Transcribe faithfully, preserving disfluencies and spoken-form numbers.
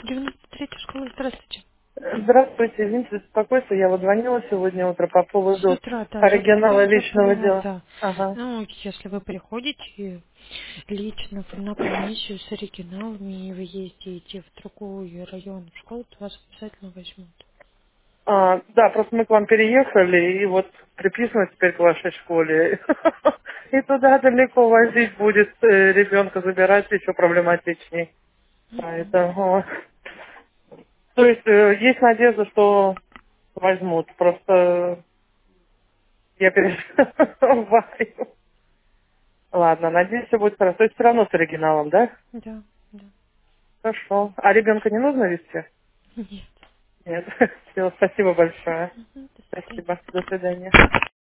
девяносто третья школа, здравствуйте. Здравствуйте, извините, беспокойство. Я вот звонила сегодня утром по С поводу утра, да, я оригинала все личного поняла, дела. да. Ага. Ну, если вы приходите лично на комиссию с оригиналами и вы ездите в другой район в школу, то вас обязательно возьмут. А, да, просто мы к вам переехали, и вот приписаны теперь к вашей школе. И туда далеко возить будет э, ребенка, забирать еще проблематичней. Мгм. Поэтому... То есть э, есть надежда, что возьмут. Просто я переживаю. Ладно, надеюсь, все будет хорошо. То есть все равно с оригиналом, да? Да, да. Хорошо. А ребенка не нужно вести? Нет. Нет. Все, спасибо большое. Мгм, до свидания. Спасибо. До свидания.